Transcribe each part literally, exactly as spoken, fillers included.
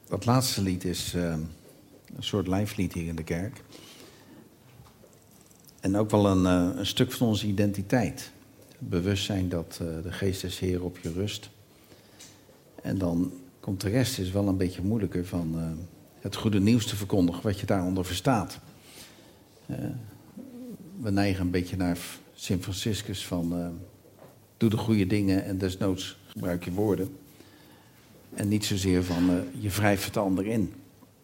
Dat laatste lied is uh, een soort lijflied hier in de kerk. En ook wel een, uh, een stuk van onze identiteit. Het bewustzijn dat uh, de geest des Heeren op je rust. En dan komt de rest is wel een beetje moeilijker van uh, het goede nieuws te verkondigen, wat je daaronder verstaat. Uh, we neigen een beetje naar Sint Franciscus van uh, doe de goede dingen en desnoods gebruik je woorden. En niet zozeer van uh, je wrijft het ander in.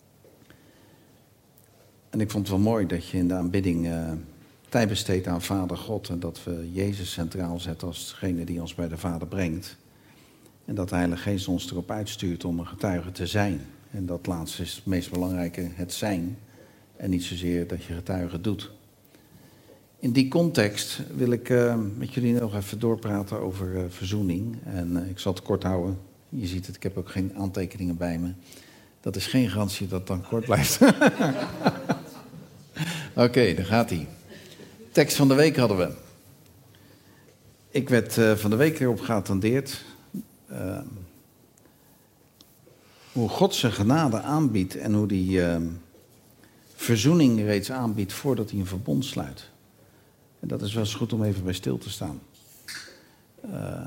En ik vond het wel mooi dat je in de aanbidding uh, tijd besteedt aan Vader God. En dat we Jezus centraal zetten als degene die ons bij de Vader brengt. En dat de Heilige Geest ons erop uitstuurt om een getuige te zijn. En dat laatste is het meest belangrijke, het zijn. En niet zozeer dat je getuige doet. In die context wil ik uh, met jullie nog even doorpraten over uh, verzoening. En uh, ik zal het kort houden. Je ziet het, ik heb ook geen aantekeningen bij me. Dat is geen garantie dat het dan kort blijft. Oké, okay, daar gaat hij. Tekst van de week hadden we. Ik werd uh, van de week erop geattendeerd. Uh, hoe God zijn genade aanbiedt en hoe die uh, verzoening reeds aanbiedt voordat hij een verbond sluit. En dat is wel eens goed om even bij stil te staan. Uh,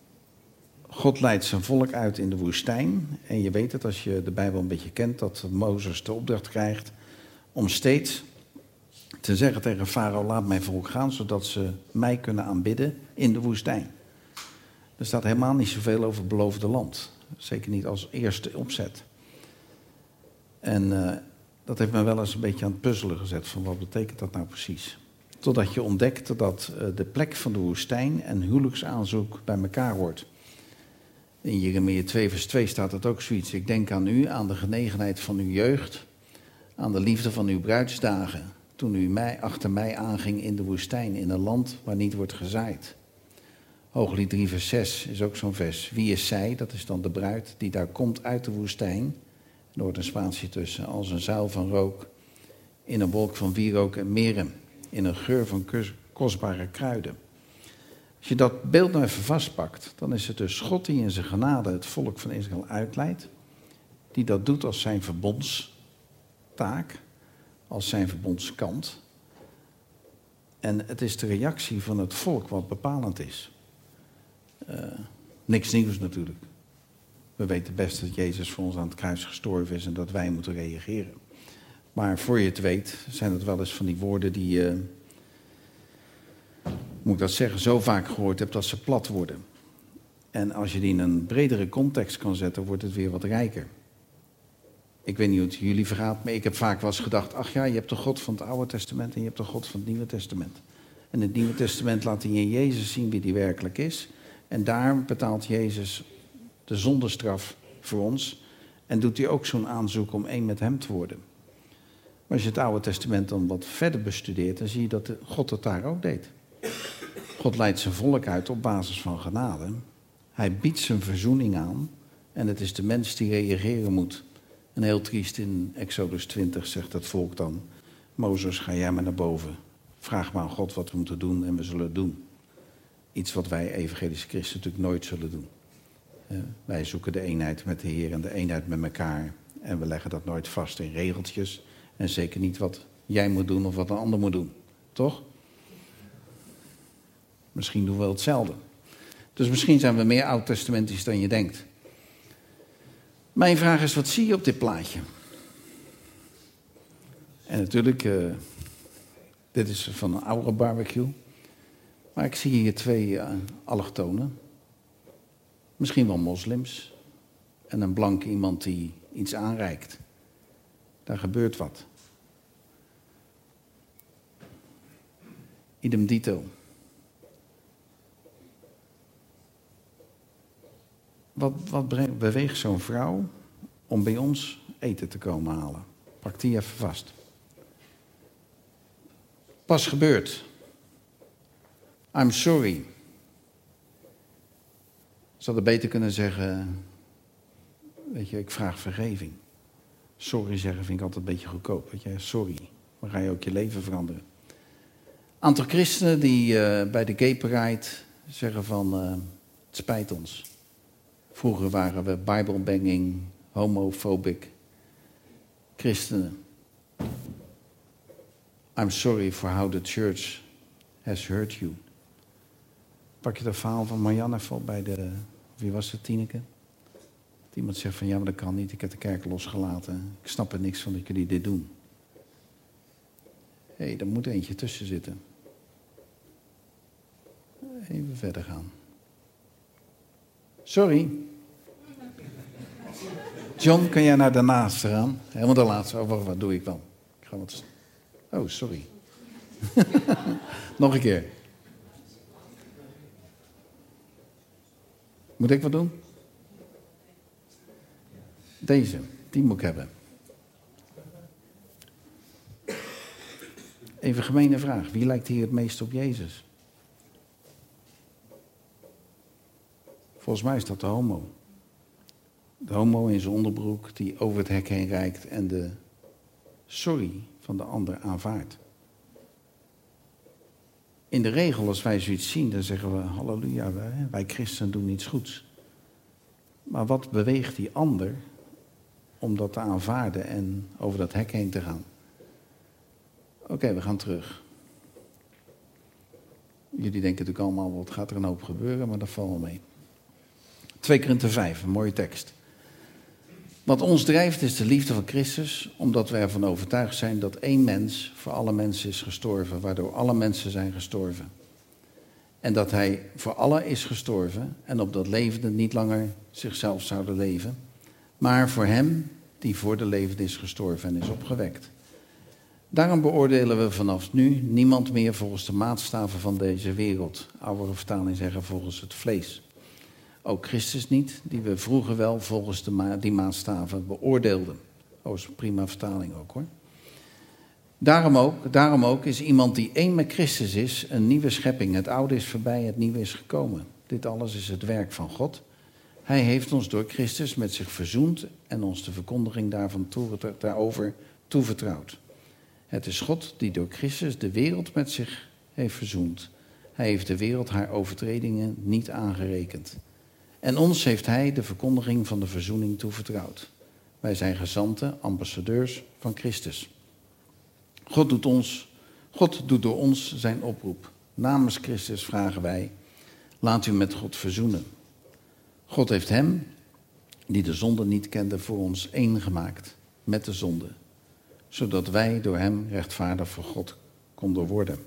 God leidt zijn volk uit in de woestijn. En je weet het als je de Bijbel een beetje kent, dat Mozes de opdracht krijgt om steeds te zeggen tegen Farao, laat mijn volk gaan, zodat ze mij kunnen aanbidden in de woestijn. Er staat helemaal niet zoveel over het beloofde land. Zeker niet als eerste opzet. En uh, dat heeft me wel eens een beetje aan het puzzelen gezet van wat betekent dat nou precies. Totdat je ontdekt dat uh, de plek van de woestijn en huwelijksaanzoek bij elkaar hoort. In Jeremia twee vers twee staat het ook zoiets. Ik denk aan u, aan de genegenheid van uw jeugd, aan de liefde van uw bruidsdagen. Toen u mij, achter mij aanging in de woestijn, in een land waar niet wordt gezaaid. Hooglied drie vers zes is ook zo'n vers. Wie is zij, dat is dan de bruid, die daar komt uit de woestijn. Er hoort een spatie tussen, als een zuil van rook, in een wolk van wierook en meren, in een geur van kostbare kruiden. Als je dat beeld nou even vastpakt, dan is het dus God die in zijn genade het volk van Israël uitleidt. Die dat doet als zijn verbondstaak, als zijn verbondskant. En het is de reactie van het volk wat bepalend is. Uh, niks nieuws natuurlijk. We weten best dat Jezus voor ons aan het kruis gestorven is en dat wij moeten reageren. Maar voor je het weet zijn het wel eens van die woorden die je, uh, moet ik dat zeggen, zo vaak gehoord hebt dat ze plat worden. En als je die in een bredere context kan zetten, wordt het weer wat rijker. Ik weet niet hoe het jullie vergaat, maar ik heb vaak wel eens gedacht, ach ja, je hebt de God van het Oude Testament en je hebt de God van het Nieuwe Testament. En in het Nieuwe Testament laat hij in Jezus zien wie die werkelijk is. En daar betaalt Jezus de zondestraf voor ons. En doet hij ook zo'n aanzoek om één met hem te worden. Maar als je het Oude Testament dan wat verder bestudeert, dan zie je dat God het daar ook deed. God leidt zijn volk uit op basis van genade. Hij biedt zijn verzoening aan. En het is de mens die reageren moet. En heel triest in Exodus twintig zegt het volk dan, Mozes, ga jij maar naar boven. Vraag maar aan God wat we moeten doen en we zullen het doen. Iets wat wij evangelische christen natuurlijk nooit zullen doen. Uh, wij zoeken de eenheid met de Heer en de eenheid met elkaar. En we leggen dat nooit vast in regeltjes. En zeker niet wat jij moet doen of wat een ander moet doen. Toch? Misschien doen we wel hetzelfde. Dus misschien zijn we meer oud-testamentisch dan je denkt. Mijn vraag is, wat zie je op dit plaatje? En natuurlijk, uh, dit is van een oude barbecue. Maar ik zie hier twee uh, allochtonen. Misschien wel moslims. En een blanke iemand die iets aanreikt. Daar gebeurt wat. Idem dito. Wat, wat beweegt zo'n vrouw om bij ons eten te komen halen? Pak die even vast. Pas gebeurd. I'm sorry. Ze hadden beter kunnen zeggen, weet je, ik vraag vergeving. Sorry zeggen vind ik altijd een beetje goedkoop. Weet je, sorry. Dan ga je ook je leven veranderen. Aantal christenen die uh, bij de Gay Pride zeggen van, uh, het spijt ons. Vroeger waren we Bijbelbanging, homophobic christenen. I'm sorry for how the church has hurt you. Pak je dat verhaal van Marianne even op bij de... Wie was het, Tineke? Dat iemand zegt van ja, maar dat kan niet. Ik heb de kerk losgelaten. Ik snap er niks van dat jullie dit doen. Hé, hey, er moet eentje tussen zitten. Even verder gaan. Sorry. John, kan jij naar daarnaast gaan? Helemaal de laatste. Oh, wacht, wat doe ik dan? Ik ga wat... Oh, sorry. Nog een keer. Moet ik wat doen? Deze, die moet ik hebben. Even een gemene vraag. Wie lijkt hier het meest op Jezus? Volgens mij is dat de homo. De homo in zijn onderbroek die over het hek heen reikt en de sorry van de ander aanvaardt. In de regel, als wij zoiets zien, dan zeggen we, halleluja, wij, wij christenen doen iets goeds. Maar wat beweegt die ander om dat te aanvaarden en over dat hek heen te gaan? Oké, okay, we gaan terug. Jullie denken natuurlijk allemaal, wat gaat er een hoop gebeuren, maar dat valt wel mee. twee Korinthe vijf, een mooie tekst. Wat ons drijft is de liefde van Christus, omdat we ervan overtuigd zijn dat één mens voor alle mensen is gestorven, waardoor alle mensen zijn gestorven. En dat hij voor allen is gestorven en opdat levenden niet langer zichzelf zouden leven, maar voor hem die voor de levende is gestorven en is opgewekt. Daarom beoordelen we vanaf nu niemand meer volgens de maatstaven van deze wereld. Oudere vertaling zeggen volgens het vlees. Ook Christus niet, die we vroeger wel volgens de ma- die maatstaven beoordeelden. Oh, is een prima vertaling ook hoor. Daarom ook, daarom ook is iemand die één met Christus is, een nieuwe schepping. Het oude is voorbij, het nieuwe is gekomen. Dit alles is het werk van God. Hij heeft ons door Christus met zich verzoend en ons de verkondiging daarvan toe, daarover toevertrouwd. Het is God die door Christus de wereld met zich heeft verzoend. Hij heeft de wereld haar overtredingen niet aangerekend. En ons heeft hij de verkondiging van de verzoening toevertrouwd. Wij zijn gezanten, ambassadeurs van Christus. God doet, ons, God doet door ons zijn oproep. Namens Christus vragen wij, laat u met God verzoenen. God heeft hem, die de zonde niet kende, voor ons één gemaakt met de zonde. Zodat wij door hem rechtvaardig voor God konden worden.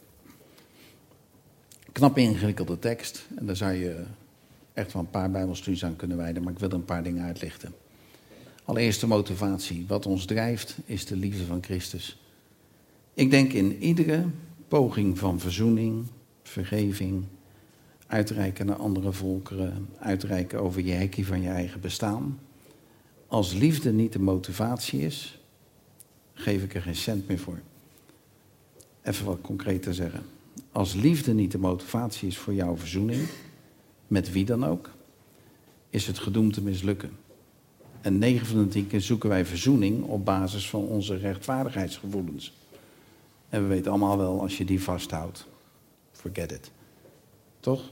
Knap ingewikkelde tekst. En daar zou je echt wel een paar bijbelstudies aan kunnen wijden. Maar ik wil er een paar dingen uitlichten. Allereerst de motivatie. Wat ons drijft is de liefde van Christus. Ik denk in iedere poging van verzoening, vergeving, uitreiken naar andere volkeren, uitreiken over je hekje van je eigen bestaan. Als liefde niet de motivatie is, geef ik er geen cent meer voor. Even wat concreter zeggen. Als liefde niet de motivatie is voor jouw verzoening, met wie dan ook, is het gedoemd te mislukken. En negen van de tien keer zoeken wij verzoening op basis van onze rechtvaardigheidsgevoelens. En we weten allemaal wel, als je die vasthoudt, forget it. Toch?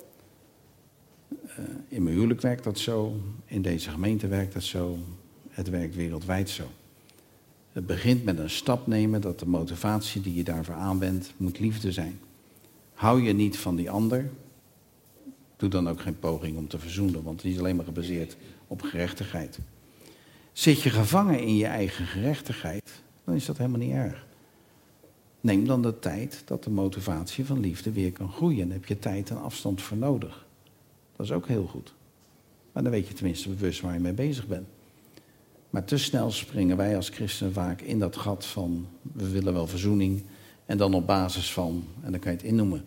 Uh, in mijn huwelijk werkt dat zo, in deze gemeente werkt dat zo, het werkt wereldwijd zo. Het begint met een stap nemen dat de motivatie die je daarvoor aanwendt, moet liefde zijn. Hou je niet van die ander, doe dan ook geen poging om te verzoenen, want het is alleen maar gebaseerd op gerechtigheid. Zit je gevangen in je eigen gerechtigheid, dan is dat helemaal niet erg. Neem dan de tijd dat de motivatie van liefde weer kan groeien. En heb je tijd en afstand voor nodig. Dat is ook heel goed. Maar dan weet je tenminste bewust waar je mee bezig bent. Maar te snel springen wij als christenen vaak in dat gat van we willen wel verzoening. En dan op basis van, en dan kan je het innoemen.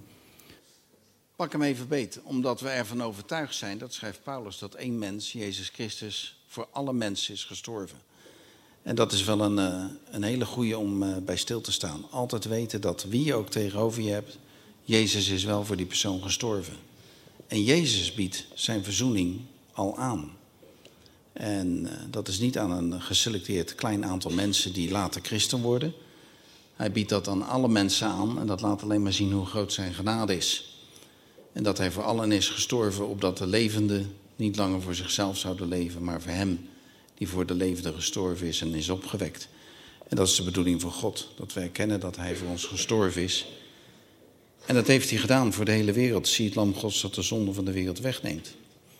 Pak hem even beet, omdat we ervan overtuigd zijn, dat schrijft Paulus, dat één mens, Jezus Christus, voor alle mensen is gestorven. En dat is wel een, uh, een hele goeie om uh, bij stil te staan. Altijd weten dat wie je ook tegenover je hebt, Jezus is wel voor die persoon gestorven. En Jezus biedt zijn verzoening al aan. En uh, dat is niet aan een geselecteerd klein aantal mensen die later christen worden. Hij biedt dat aan alle mensen aan en dat laat alleen maar zien hoe groot zijn genade is. En dat hij voor allen is gestorven, opdat de levenden niet langer voor zichzelf zouden leven, maar voor hem die voor de levenden gestorven is en is opgewekt. En dat is de bedoeling van God, dat we erkennen dat hij voor ons gestorven is. En dat heeft hij gedaan voor de hele wereld. Zie het lam Gods dat de zonde van de wereld wegneemt.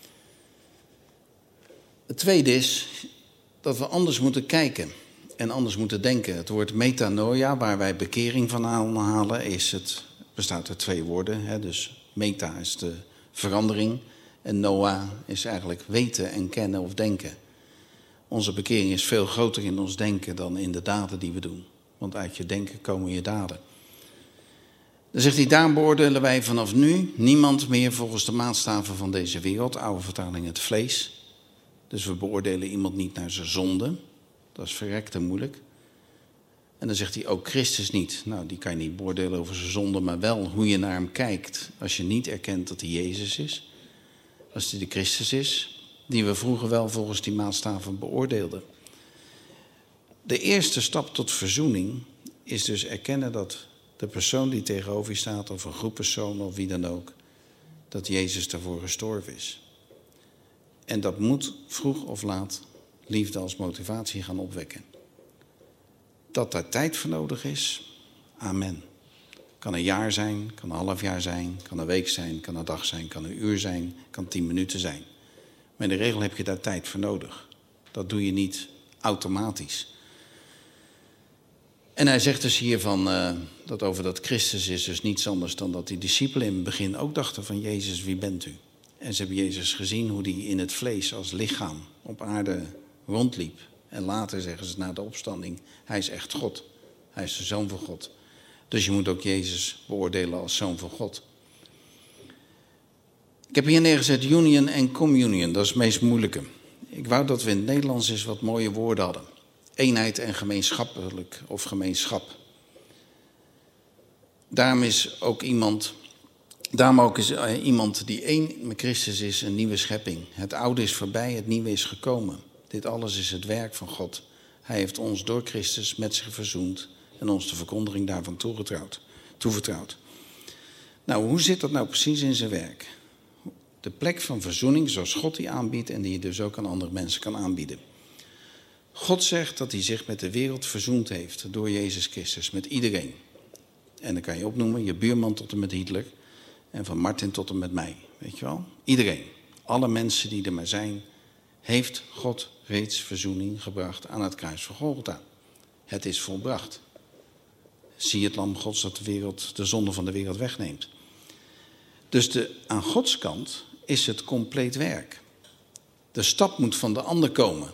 Het tweede is dat we anders moeten kijken en anders moeten denken. Het woord metanoia, waar wij bekering van aanhalen, is het, bestaat uit twee woorden. Hè? Dus meta is de verandering en noa is eigenlijk weten en kennen of denken. Onze bekering is veel groter in ons denken dan in de daden die we doen. Want uit je denken komen je daden. Dan zegt hij, daarom beoordelen wij vanaf nu niemand meer volgens de maatstaven van deze wereld. Oude vertaling het vlees. Dus we beoordelen iemand niet naar zijn zonde. Dat is verrekte moeilijk. En dan zegt hij ook Christus niet. Nou, die kan je niet beoordelen over zijn zonde, maar wel hoe je naar hem kijkt. Als je niet erkent dat hij Jezus is. Als hij de Christus is. Die we vroeger wel volgens die maatstaven beoordeelden. De eerste stap tot verzoening is dus erkennen dat de persoon die tegenover je staat, of een groep personen of wie dan ook, dat Jezus daarvoor gestorven is. En dat moet vroeg of laat liefde als motivatie gaan opwekken. Dat daar tijd voor nodig is, amen. Kan een jaar zijn, kan een half jaar zijn, kan een week zijn, kan een dag zijn, kan een uur zijn, kan tien minuten zijn. Maar in de regel heb je daar tijd voor nodig. Dat doe je niet automatisch. En hij zegt dus hier van, uh, dat over dat Christus is dus niets anders dan dat die discipelen in het begin ook dachten van Jezus, wie bent u? En ze hebben Jezus gezien hoe hij in het vlees als lichaam op aarde rondliep. En later zeggen ze na de opstanding, hij is echt God. Hij is de Zoon van God. Dus je moet ook Jezus beoordelen als Zoon van God. Ik heb hier neergezet union en communion, dat is het meest moeilijke. Ik wou dat we in het Nederlands eens wat mooie woorden hadden. Eenheid en gemeenschappelijk of gemeenschap. Daarom is ook iemand, daarom ook is iemand die één met Christus is een nieuwe schepping. Het oude is voorbij, het nieuwe is gekomen. Dit alles is het werk van God. Hij heeft ons door Christus met zich verzoend en ons de verkondiging daarvan toevertrouwd. toevertrouwd. Nou, hoe zit dat nou precies in zijn werk? De plek van verzoening zoals God die aanbiedt en die je dus ook aan andere mensen kan aanbieden. God zegt dat hij zich met de wereld verzoend heeft door Jezus Christus, met iedereen. En dan kan je opnoemen, je buurman tot en met Hitler en van Martin tot en met mij, weet je wel? Iedereen, alle mensen die er maar zijn, heeft God reeds verzoening gebracht aan het kruis van Golgotha. Het is volbracht. Zie het lam Gods dat de wereld, de zonde van de wereld wegneemt. Dus de, aan Gods kant is het compleet werk. De stap moet van de ander komen.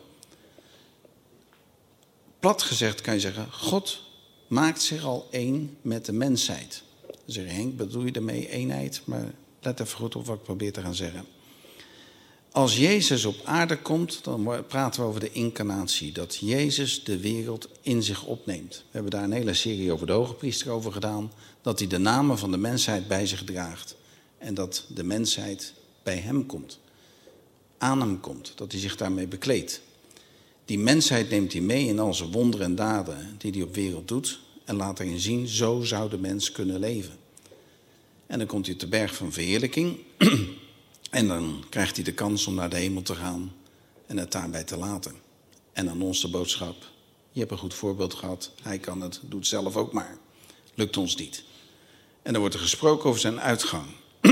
Plat gezegd kan je zeggen, God maakt zich al één met de mensheid. Dan zeg je, Henk, bedoel je daarmee eenheid? Maar let even goed op wat ik probeer te gaan zeggen. Als Jezus op aarde komt, dan praten we over de incarnatie. Dat Jezus de wereld in zich opneemt. We hebben daar een hele serie over de hogepriester over gedaan. Dat hij de namen van de mensheid bij zich draagt. En dat de mensheid bij hem komt. Aan hem komt. Dat hij zich daarmee bekleedt. Die mensheid neemt hij mee in al zijn wonderen en daden die hij op wereld doet. En laat erin zien, zo zou de mens kunnen leven. En dan komt hij op de berg van verheerlijking. En dan krijgt hij de kans om naar de hemel te gaan en het daarbij te laten. En aan ons de boodschap, je hebt een goed voorbeeld gehad, hij kan het, doe het zelf ook maar. Lukt ons niet. En dan wordt er gesproken over zijn uitgang.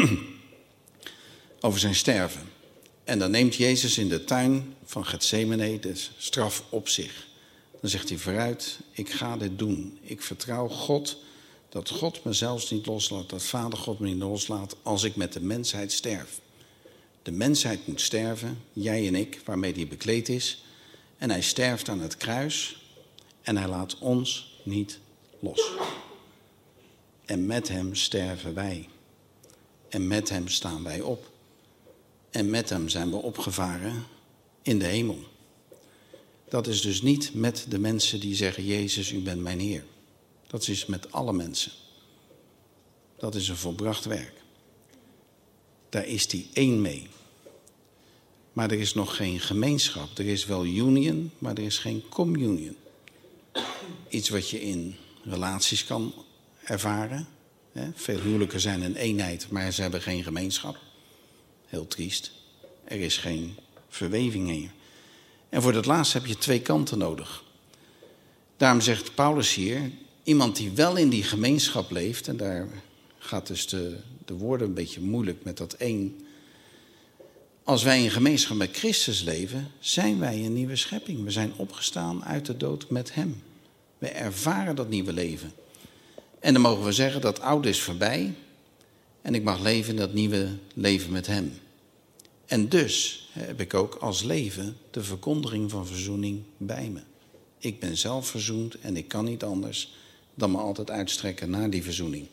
Over zijn sterven. En dan neemt Jezus in de tuin van Getsemane de straf op zich. Dan zegt hij vooruit, ik ga dit doen. Ik vertrouw God, dat God me zelfs niet loslaat, dat Vader God me niet loslaat als ik met de mensheid sterf. De mensheid moet sterven, jij en ik, waarmee hij bekleed is. En hij sterft aan het kruis en hij laat ons niet los. En met hem sterven wij. En met hem staan wij op. En met hem zijn we opgevaren in de hemel. Dat is dus niet met de mensen die zeggen, Jezus, u bent mijn Heer. Dat is met alle mensen. Dat is een volbracht werk. Daar is hij één mee. Maar er is nog geen gemeenschap. Er is wel union, maar er is geen communion. Iets wat je in relaties kan ervaren. Veel huwelijken zijn een eenheid, maar ze hebben geen gemeenschap. Heel triest. Er is geen verweving in je. En voor dat laatste heb je twee kanten nodig. Daarom zegt Paulus hier, iemand die wel in die gemeenschap leeft, en daar gaat dus de, de woorden een beetje moeilijk met dat één. Als wij in gemeenschap met Christus leven, zijn wij een nieuwe schepping. We zijn opgestaan uit de dood met hem. We ervaren dat nieuwe leven. En dan mogen we zeggen dat oude is voorbij en ik mag leven in dat nieuwe leven met hem. En dus heb ik ook als leven de verkondiging van verzoening bij me. Ik ben zelf verzoend en ik kan niet anders dan me altijd uitstrekken naar die verzoening.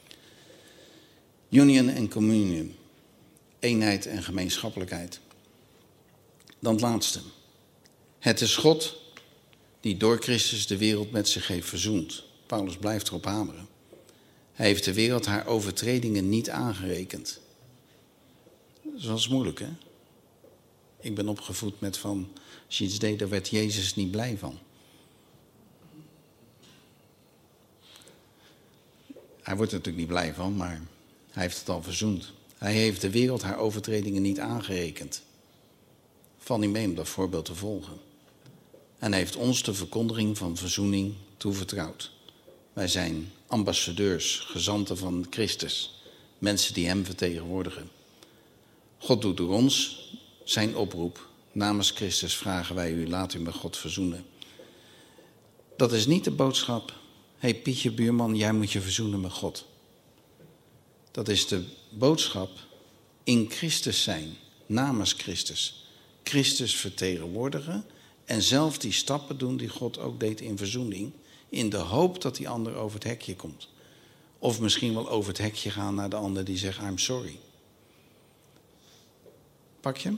Union en communion. Eenheid en gemeenschappelijkheid. Dan het laatste. Het is God die door Christus de wereld met zich heeft verzoend. Paulus blijft erop hameren. Hij heeft de wereld haar overtredingen niet aangerekend. Dat is wel eens moeilijk, hè? Ik ben opgevoed met van, als je iets deed, daar werd Jezus niet blij van. Hij wordt er natuurlijk niet blij van, maar hij heeft het al verzoend. Hij heeft de wereld haar overtredingen niet aangerekend. Val niet mee om dat voorbeeld te volgen. En hij heeft ons de verkondiging van verzoening toevertrouwd. Wij zijn ambassadeurs, gezanten van Christus. Mensen die hem vertegenwoordigen. God doet door ons zijn oproep. Namens Christus vragen wij u, laat u met God verzoenen. Dat is niet de boodschap, hé hey Pietje buurman, jij moet je verzoenen met God. Dat is de boodschap in Christus zijn, namens Christus. Christus vertegenwoordigen en zelf die stappen doen die God ook deed in verzoening. In de hoop dat die ander over het hekje komt. Of misschien wel over het hekje gaan naar de ander die zegt, I'm sorry. Pak je hem?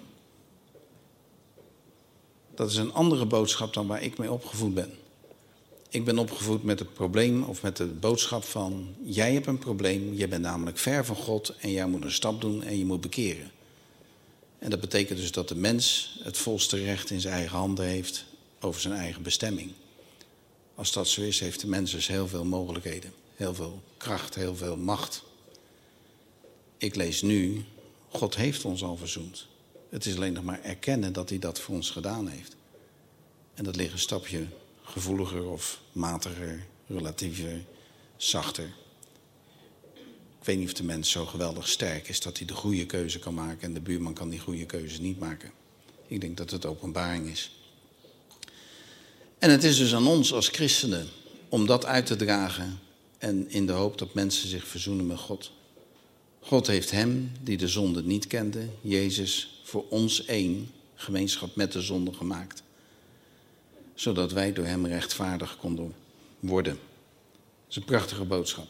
Dat is een andere boodschap dan waar ik mee opgevoed ben. Ik ben opgevoed met het probleem of met de boodschap van, jij hebt een probleem, je bent namelijk ver van God en jij moet een stap doen en je moet bekeren. En dat betekent dus dat de mens het volste recht in zijn eigen handen heeft over zijn eigen bestemming. Als dat zo is, heeft de mens dus heel veel mogelijkheden, heel veel kracht, heel veel macht. Ik lees nu, God heeft ons al verzoend. Het is alleen nog maar erkennen dat hij dat voor ons gedaan heeft. En dat ligt een stapje gevoeliger of matiger, relatiever, zachter. Ik weet niet of de mens zo geweldig sterk is dat hij de goede keuze kan maken en de buurman kan die goede keuze niet maken. Ik denk dat het openbaring is. En het is dus aan ons als christenen om dat uit te dragen en in de hoop dat mensen zich verzoenen met God. God heeft hem, die de zonde niet kende, Jezus, voor ons één gemeenschap met de zonde gemaakt. Zodat wij door hem rechtvaardig konden worden. Dat is een prachtige boodschap.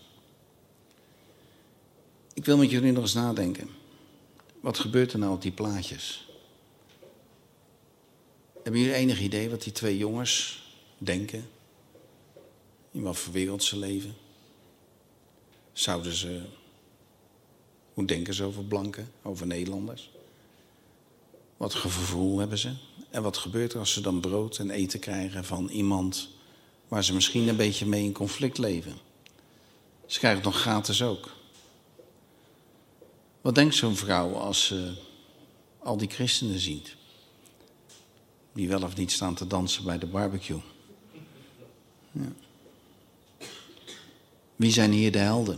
Ik wil met jullie nog eens nadenken. Wat gebeurt er nou op die plaatjes? Hebben jullie enig idee wat die twee jongens denken? In wat voor wereld ze leven? Zouden ze... Hoe denken ze over blanken, over Nederlanders? Wat voor gevoel hebben ze? En wat gebeurt er als ze dan brood en eten krijgen van iemand waar ze misschien een beetje mee in conflict leven? Ze krijgen het nog gratis ook. Wat denkt zo'n vrouw als ze al die christenen ziet? Die wel of niet staan te dansen bij de barbecue. Ja. Wie zijn hier de helden?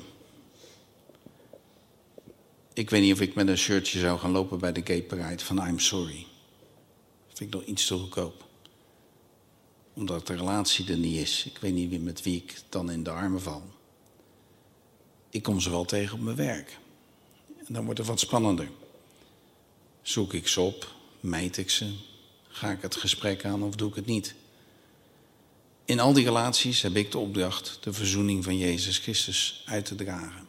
Ik weet niet of ik met een shirtje zou gaan lopen bij de Gay Pride van I'm sorry. Dat vind ik nog iets te goedkoop. Omdat de relatie er niet is. Ik weet niet met wie ik dan in de armen val. Ik kom ze wel tegen op mijn werk. En dan wordt het wat spannender. Zoek ik ze op? Mijt ik ze? Ga ik het gesprek aan of doe ik het niet? In al die relaties heb ik de opdracht de verzoening van Jezus Christus uit te dragen.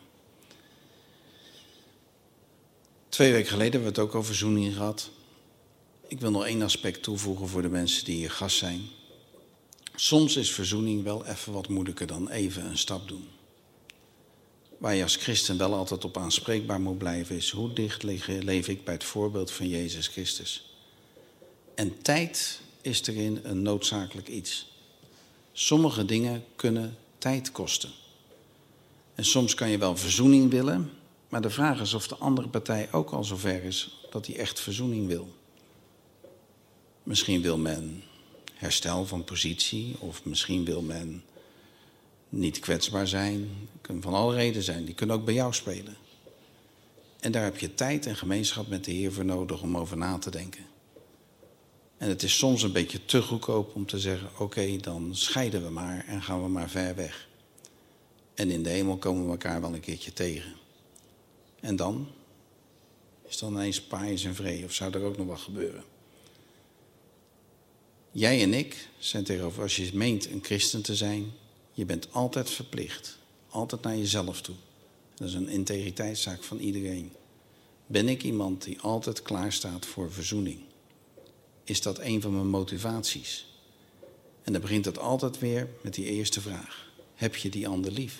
Twee weken geleden hebben we het ook over verzoening gehad. Ik wil nog één aspect toevoegen voor de mensen die hier gast zijn. Soms is verzoening wel even wat moeilijker dan even een stap doen. Waar je als christen wel altijd op aanspreekbaar moet blijven is, hoe dicht leef ik bij het voorbeeld van Jezus Christus? En tijd is erin een noodzakelijk iets. Sommige dingen kunnen tijd kosten. En soms kan je wel verzoening willen, maar de vraag is of de andere partij ook al zover is dat hij echt verzoening wil. Misschien wil men herstel van positie, of misschien wil men niet kwetsbaar zijn. Het kan van alle redenen zijn, die kunnen ook bij jou spelen. En daar heb je tijd en gemeenschap met de Heer voor nodig om over na te denken. En het is soms een beetje te goedkoop om te zeggen, oké, okay, dan scheiden we maar en gaan we maar ver weg. En in de hemel komen we elkaar wel een keertje tegen. En dan? Is dan ineens paais en vrede, of zou er ook nog wat gebeuren? Jij en ik zijn tegenover, als je meent een christen te zijn, je bent altijd verplicht. Altijd naar jezelf toe. Dat is een integriteitszaak van iedereen. Ben ik iemand die altijd klaar staat voor verzoening? Is dat een van mijn motivaties? En dan begint het altijd weer met die eerste vraag. Heb je die ander lief?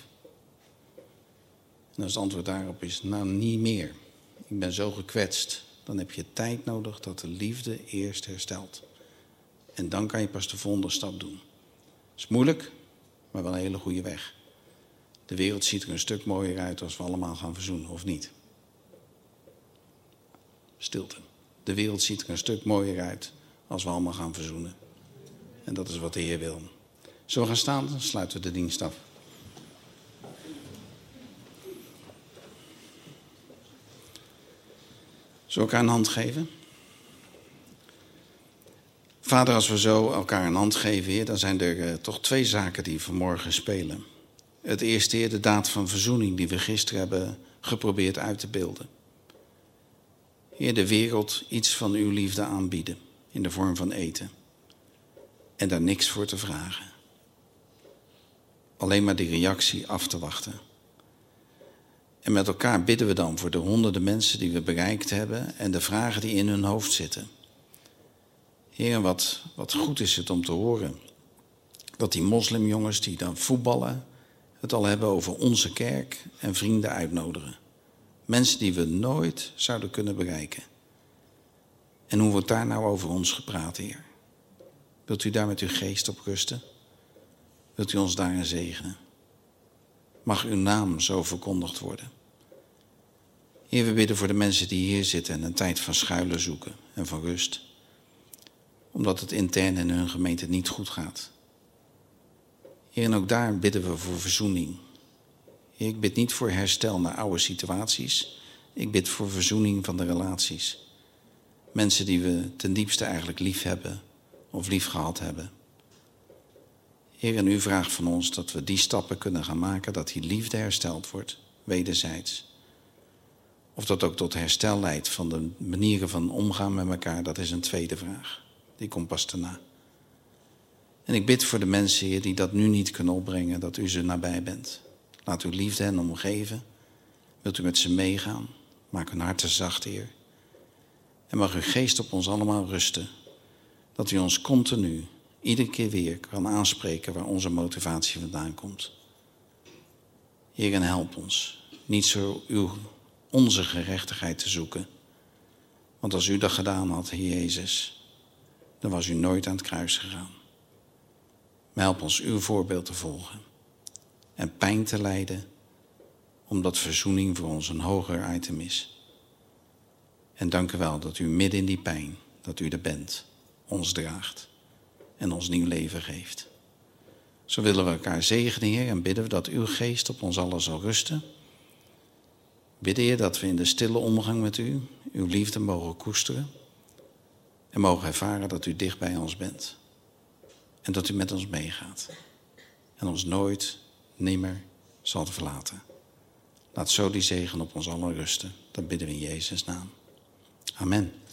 En als het antwoord daarop is, nou niet meer. Ik ben zo gekwetst. Dan heb je tijd nodig dat de liefde eerst herstelt. En dan kan je pas de volgende stap doen. Het is moeilijk, maar wel een hele goede weg. De wereld ziet er een stuk mooier uit als we allemaal gaan verzoenen, of niet? Stilte. De wereld ziet er een stuk mooier uit als we allemaal gaan verzoenen. En dat is wat de Heer wil. Zullen we gaan staan? Dan sluiten we de dienst af. Zullen we elkaar een hand geven? Vader, als we zo elkaar een hand geven, Heer, dan zijn er uh, toch twee zaken die vanmorgen spelen. Het eerste, Heer, de daad van verzoening die we gisteren hebben geprobeerd uit te beelden. Heer, de wereld iets van uw liefde aanbieden in de vorm van eten. En daar niks voor te vragen. Alleen maar die reactie af te wachten. En met elkaar bidden we dan voor de honderden mensen die we bereikt hebben en de vragen die in hun hoofd zitten. Heer, wat, wat goed is het om te horen dat die moslimjongens die dan voetballen het al hebben over onze kerk en vrienden uitnodigen. Mensen die we nooit zouden kunnen bereiken. En hoe wordt daar nou over ons gepraat, Heer? Wilt u daar met uw geest op rusten? Wilt u ons daarin zegenen? Mag uw naam zo verkondigd worden? Heer, we bidden voor de mensen die hier zitten en een tijd van schuilen zoeken en van rust. Omdat het intern in hun gemeente niet goed gaat. Heer, en ook daar bidden we voor verzoening. Heer, ik bid niet voor herstel naar oude situaties. Ik bid voor verzoening van de relaties. Mensen die we ten diepste eigenlijk lief hebben of lief gehad hebben. Heer, en u vraagt van ons dat we die stappen kunnen gaan maken, dat die liefde hersteld wordt, wederzijds. Of dat ook tot herstel leidt van de manieren van omgaan met elkaar, dat is een tweede vraag. Die komt pas daarna. En ik bid voor de mensen, Heer, die dat nu niet kunnen opbrengen, dat u ze nabij bent. Laat uw liefde hen omgeven. Wilt u met ze meegaan? Maak hun harten zacht, Heer. En mag uw geest op ons allemaal rusten. Dat u ons continu, iedere keer weer, kan aanspreken waar onze motivatie vandaan komt. Heer, en help ons. Niet zo uw, onze gerechtigheid te zoeken. Want als u dat gedaan had, Heer Jezus, dan was u nooit aan het kruis gegaan. Maar help ons uw voorbeeld te volgen. En pijn te lijden, omdat verzoening voor ons een hoger item is. En dank u wel dat u midden in die pijn, dat u er bent, ons draagt en ons nieuw leven geeft. Zo willen we elkaar zegenen, Heer, en bidden we dat uw geest op ons allen zal rusten. Bidden, Heer, dat we in de stille omgang met u, uw liefde mogen koesteren. En mogen ervaren dat u dicht bij ons bent. En dat u met ons meegaat. En ons nooit, nimmer zal verlaten. Laat zo die zegen op ons allen rusten. Dat bidden we in Jezus' naam. Amen.